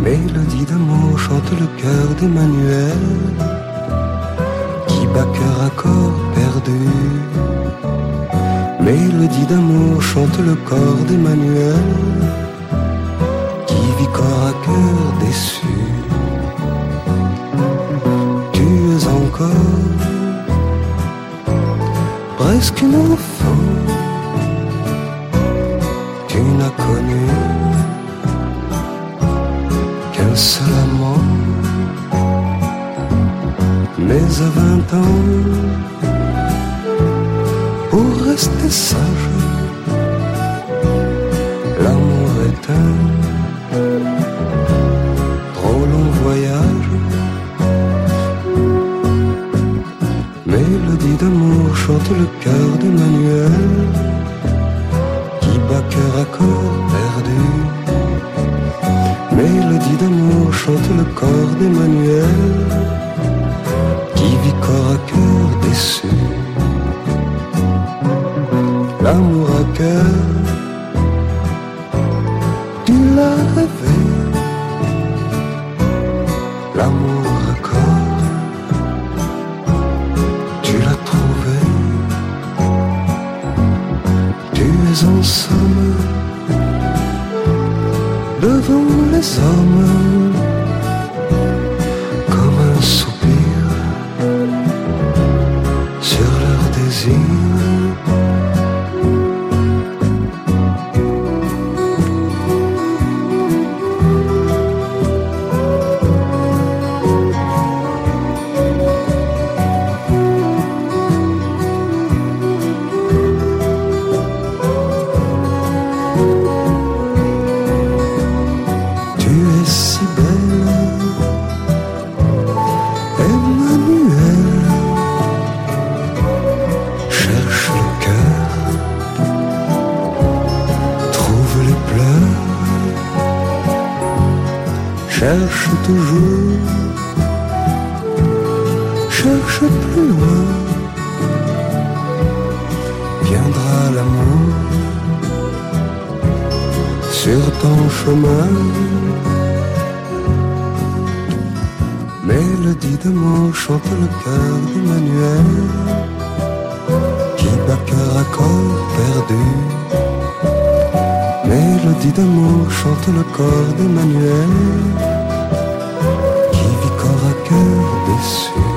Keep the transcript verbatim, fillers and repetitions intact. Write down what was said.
Mélodie d'amour chante le cœur d'Emmanuel, qui bat cœur à corps perdu. Mélodie d'amour chante le corps d'Emmanuel, qui vit corps à cœur déçu. Tu es encore presque une enfant, tu n'as connu qu'un seul amant. Mais à vingt ans, pour rester sage, l'amour est un trop long voyage. Mélodie d'amour chante le cœur d'Emmanuel, qui bat cœur à corps perdu. Mélodie d'amour chante le corps d'Emmanuel, qui vit corps à cœur déçu. L'amour à cœur, tu l'as rêvé. L'amour à corps, tu l'as trouvé. Tu es en somme devant les hommes comme un soupir sur leur désir. Cherche toujours, cherche plus loin, viendra l'amour sur ton chemin. Mélodie d'amour chante le cœur d'Emmanuel, qui bat cœur à corps perdu. Mélodie d'amour chante le corps d'Emmanuel, qui vit corps à cœur déçu.